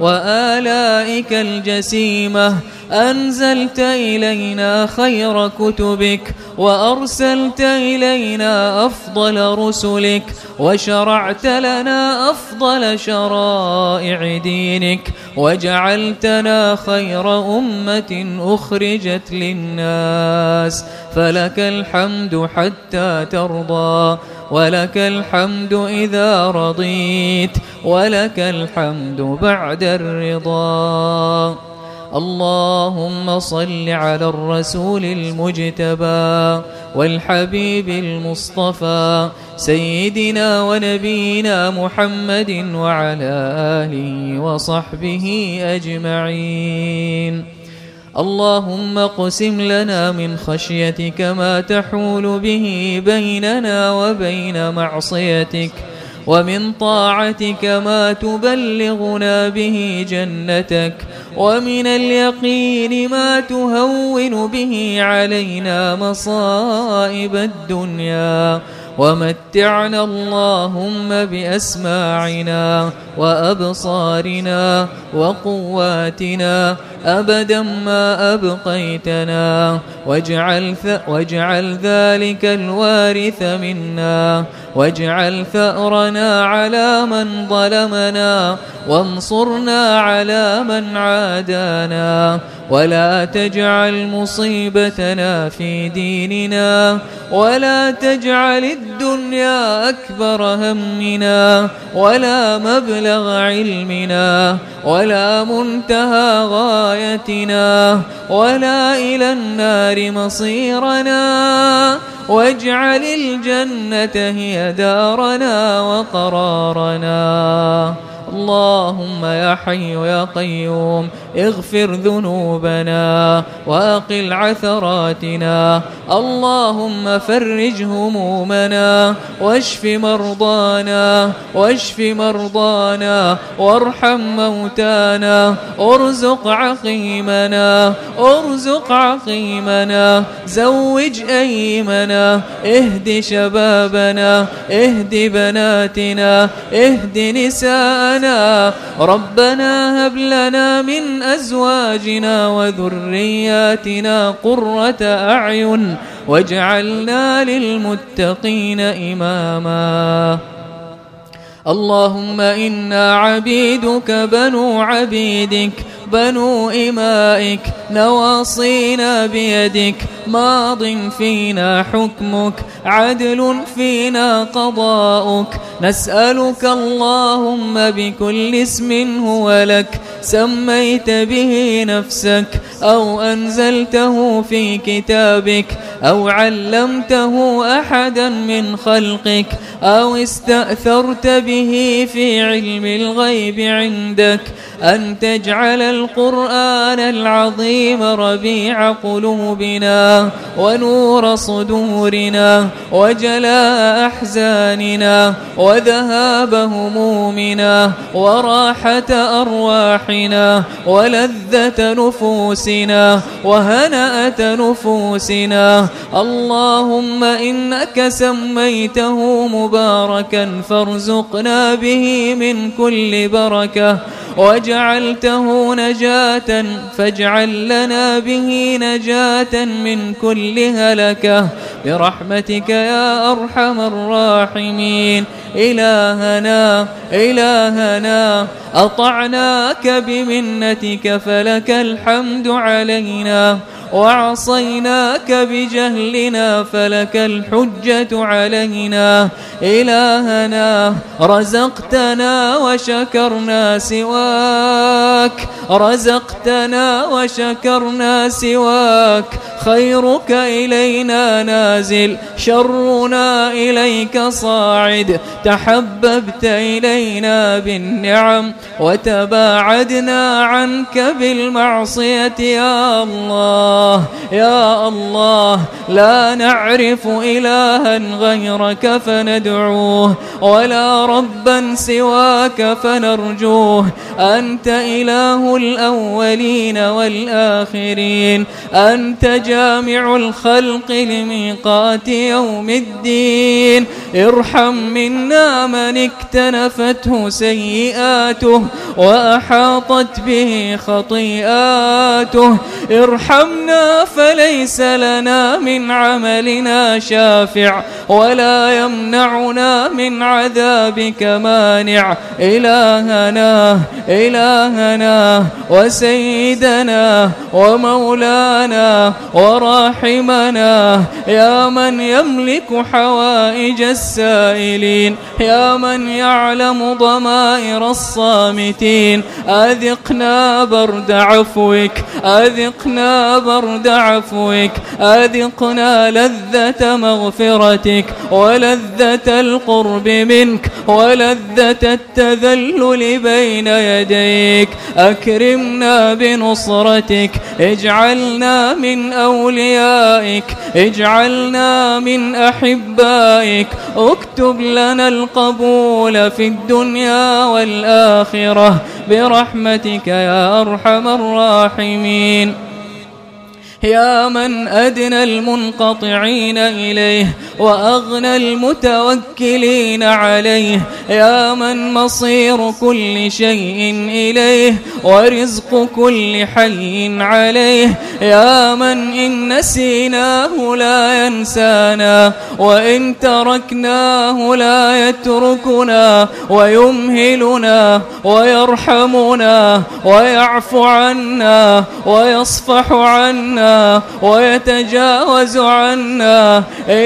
وآلائك الجسيمة. أنزلت إلينا خير كتبك وأرسلت إلينا أفضل رسلك وشرعت لنا أفضل شرائع دينك وجعلتنا خير أمة أخرجت للناس. فلك الحمد حتى ترضى، ولك الحمد إذا رضيت، ولك الحمد بعد الرضا. اللهم صل على الرسول المجتبى والحبيب المصطفى سيدنا ونبينا محمد وعلى آله وصحبه أجمعين. اللهم اقسم لنا من خشيتك ما تحول به بيننا وبين معصيتك، ومن طاعتك ما تبلغنا به جنتك، ومن اليقين ما تهون به علينا مصائب الدنيا. ومتعنا اللهم بأسماعنا وأبصارنا وقواتنا أبدا ما أبقيتنا، واجعل, واجعل ذلك الوارث منا، واجعل ثأرنا على من ظلمنا، وانصرنا على من عادانا، ولا تجعل مصيبتنا في ديننا، ولا تجعل الدنيا أكبر همنا، ولا مبلغ علمنا، ولا منتهى غايتنا، ولا إلى النار مصيرنا، واجعل الجنة هي دارنا وقرارنا. اللهم يا حي يا قيوم اغفر ذنوبنا وأقل عثراتنا. اللهم فرج همومنا واشف مرضانا واشف مرضانا وارحم موتانا. ارزق عقيمنا ارزق عقيمنا زوج أيمنا، اهد شبابنا، اهد بناتنا، اهد نساءنا. ربنا هب لنا من أزواجنا وذرياتنا قرة أعين واجعلنا للمتقين إماما. اللهم إنا عبيدك بنو عبيدك بنو إمائك، نواصينا بيدك، ماض فينا حكمك، عدل فينا قضاؤك. نسألك اللهم بكل اسم هو لك سميت به نفسك أو أنزلته في كتابك أو علمته أحدا من خلقك أو استأثرت به في علم الغيب عندك، أن تجعل القرآن العظيم ربيع قلوبنا ونور صدورنا وجلاء أحزاننا وذهاب همومنا وراحة أرواحنا ولذة نفوسنا وهنأة نفوسنا. اللهم إنك سميته مباركا فارزقنا به من كل بركة، وجعلته نجاة فاجعل لنا به نجاة من كل هلكة برحمتك يا أرحم الراحمين. إلهنا إلهنا أطعناك بمنتك فلك الحمد علينا، وعصيناك بجهلنا فلك الحجة علينا. إلهنا رزقتنا وشكرنا سواك، رزقتنا وشكرنا سواك، خيرك إلينا نازل، شرنا إليك صاعد، تحببت إلينا بالنعم وتباعدنا عنك بالمعصية. يا الله يا الله، لا نعرف إلها غيرك فندعوه، ولا ربا سواك فنرجوه. أنت إله الأولين والآخرين، أنت جامع الخلق لميقات يوم الدين. ارحم منا من اكتنفته سيئاته وأحاطت به خطيئاته، ارحمنا فليس لنا من عملنا شافع، ولا يمنعنا من عذابك مانع. إلهنا إلهنا وسيدنا ومولانا وراحمنا، يا من يملك حوائج السائلين، يا من يعلم ضمائر الصامتين، أذقنا برد عفوك، أذقنا برد عفوك، أذقنا لذة مغفرتك ولذة القرب منك ولذة التذلل بين يديك. أكرمنا بنصرتك، اجعلنا من أوليائك، اجعلنا من أحبائك، اكتب لنا القبول في الدنيا والآخرة برحمتك يا أرحم الراحمين. يا من أدنى المنقطعين إليه وأغنى المتوكلين عليه، يا من مصير كل شيء إليه ورزق كل حي عليه، يا من إن نسيناه لا ينسانا، وإن تركناه لا يتركنا، ويمهلنا ويرحمنا ويعفو عنا ويصفح عنا ويتجاوز عنا.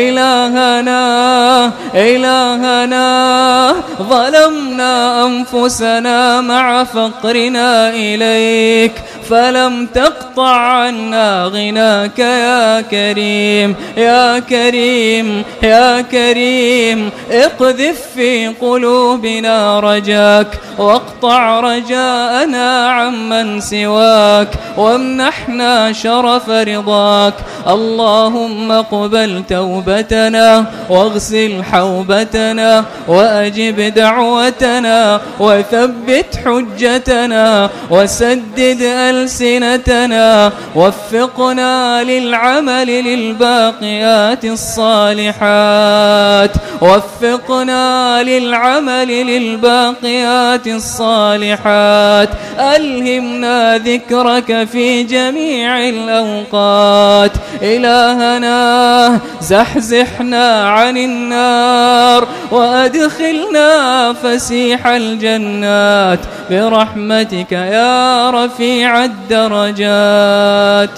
إلهنا إلهنا ظلمنا أنفسنا مع فقرنا إليك، فلم تقطع عنا غناك يا كريم يا كريم يا كريم. اقذف في قلوبنا رجاك واقطع رجاءنا عمن سواك، وامنحنا شرف رضاك. اللهم اقبل توبتنا واغسل حوبتنا وأجب دعوتنا وثبت حجتنا وسدد ألسنتنا، وفقنا للعمل للباقيات الصالحات، وفقنا للعمل للباقيات الصالحات. ألهمنا ذكرك في جميع الأوقات. إلهنا زحزحنا عن النار وأدخلنا فسيح الجنات برحمتك يا رفيع الدرجات.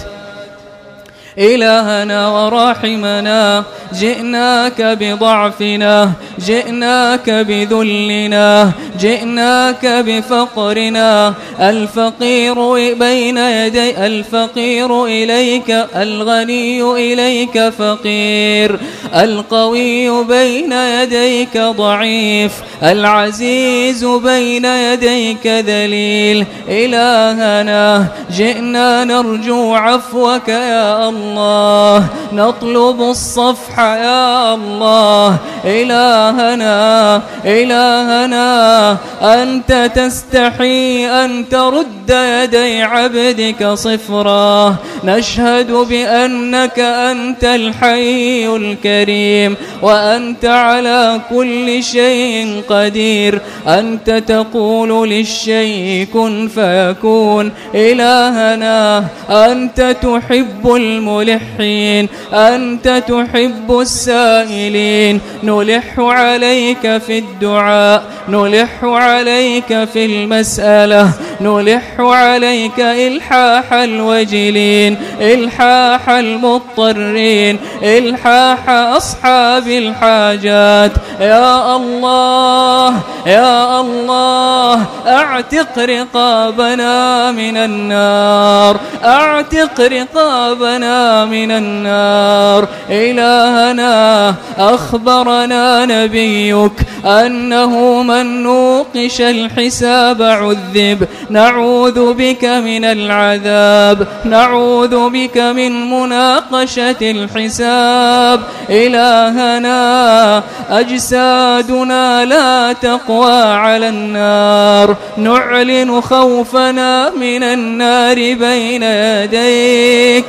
إلهنا وراحمنا، جئناك بضعفنا، جئناك بذلنا، جئناك بفقرنا. الفقير بين يدي الفقير إليك، الغني إليك فقير، القوي بين يديك ضعيف، العزيز بين يديك ذليل. إلهنا جئنا نرجو عفوك يا الله، نطلب الصفح يا الله. إلهنا إلهنا أنت تستحي أن ترد يدي عبدك صفرا. نشهد بأنك أنت الحي الكريم، وأنت على كل شيء قدير. أنت تقول للشيء كن فيكون. إلهنا أنت تحب الملحين، أنت تحب السائلين. نلح عليك في الدعاء، نلح عليك في المسألة، نلح عليك إلحاح الوجلين إلحاح المضطرين إلحاح أصحاب الحاجات. يا الله يا الله أعتق رقابنا من النار أعتق رقابنا من النار. إلهنا أخبرنا نبيك أنه من نوقش الحساب عذب. نعوذ بك من العذاب نعوذ بك من مناقشة الحساب. إلهنا أجسادنا لا تقوى على النار نعلن خوفنا من النار بين يديك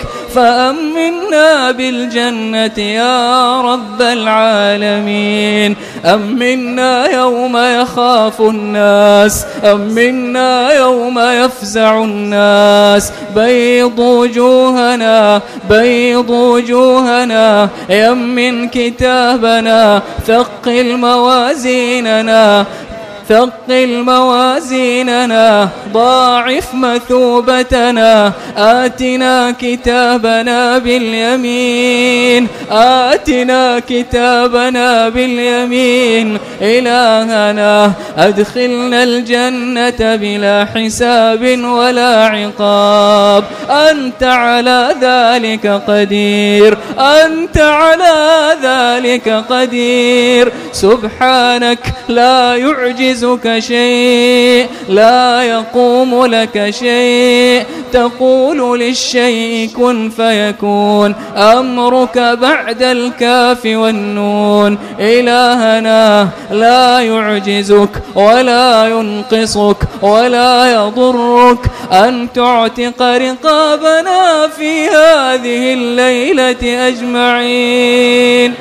فأمنا بالجنة يا رب العالمين. أمنا يوم يخاف الناس أمنا يوم يفزع الناس. بيض وجوهنا بيض وجوهنا يمن كتابنا ثقل موازيننا ثقل موازيننا ضاعف مثوبتنا. آتنا كتابنا باليمين آتنا كتابنا باليمين. إلهنا أدخلنا الجنة بلا حساب ولا عقاب. أنت على ذلك قدير أنت على ذلك قدير. سبحانك لا يعجز شيء لا يقوم لك شيء. تقول للشيء كن فيكون أمرك بعد الكاف والنون. إلهنا لا يعجزك ولا ينقصك ولا يضرك أن تعتق رقابنا في هذه الليلة أجمعين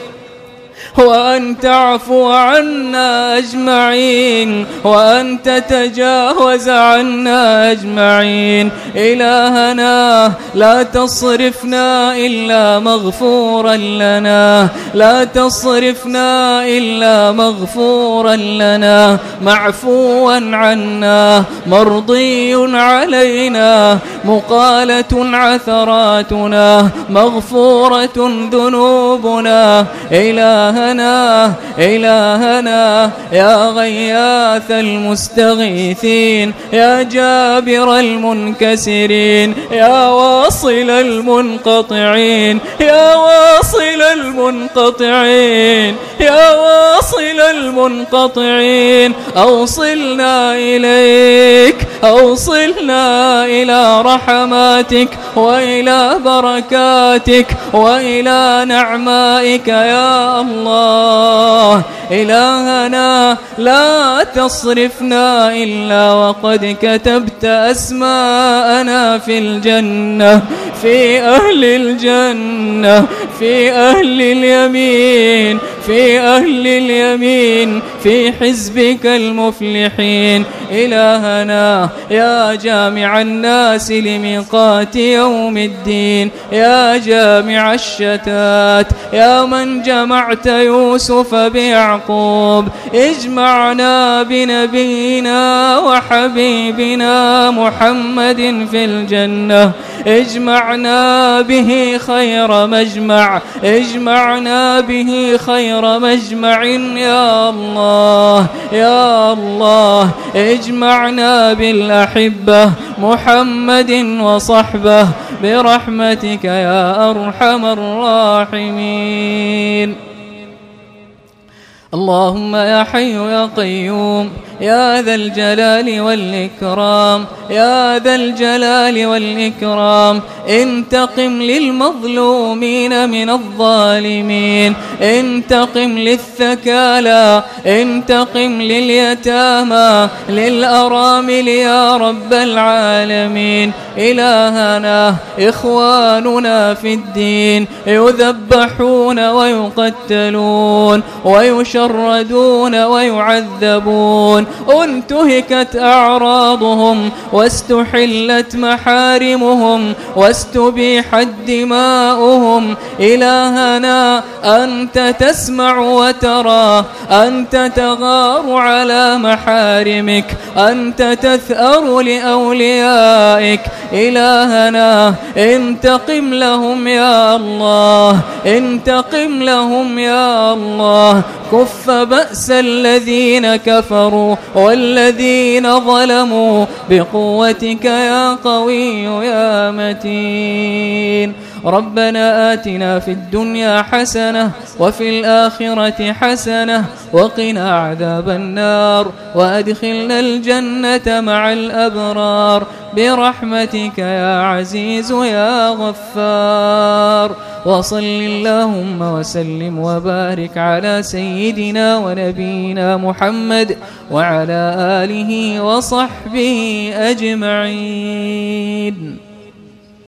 وأن تعفو عنا أجمعين وأن تتجاوز عنا أجمعين. إلهنا لا تصرفنا إلا مغفورا لنا لا تصرفنا إلا مغفورا لنا معفوا عنا مرضي علينا مقالة عثراتنا مغفورة ذنوبنا. إلهنا إلهنا يا غياث المستغيثين يا جابر المنكسرين يا واصل المنقطعين يا واصل المنقطعين يا واصل المنقطعين. أوصلنا إليك أوصلنا إلى رحماتك وإلى بركاتك وإلى نعمائك يا الله. إلهنا لا تصرفنا إلا وقد كتبت أسماءنا في الجنة في أهل الجنة في أهل اليمين في أهل اليمين في حزبك المفلحين. إلهنا يا جامع الناس لميقات يوم الدين يا جامع الشتات يا من جمعت يوسف بيعقوب اجمعنا بنبينا وحبيبنا محمد في الجنة. اجمعنا به خير مجمع اجمعنا به خير مجمع يا الله يا الله. اجمعنا بالأحبة محمد وصحبه برحمتك يا أرحم الراحمين. اللهم يا حي يا قيوم يا ذا الجلال والإكرام يا ذا الجلال والإكرام انتقم للمظلومين من الظالمين انتقم للثكالى انتقم لليتامى للأرامل يا رب العالمين. إلهنا إخواننا في الدين يذبحون ويقتلون ويشردون ويعذبون انتهكت أعراضهم واستحلت محارمهم واستبيحت دماؤهم. إلهنا أنت تسمع وترى، أنت تغار على محارمك، أنت تثأر لأوليائك. إلهنا انتقم لهم يا الله، انتقم لهم يا الله. كف بأس الذين كفروا والذين ظلموا بقوتك يا قوي يا متين. ربنا آتنا في الدنيا حسنة وفي الآخرة حسنة وقنا عذاب النار وأدخلنا الجنة مع الأبرار برحمتك يا عزيز يا غفار. وصل اللهم وسلم وبارك على سيدنا ونبينا محمد وعلى آله وصحبه أجمعين.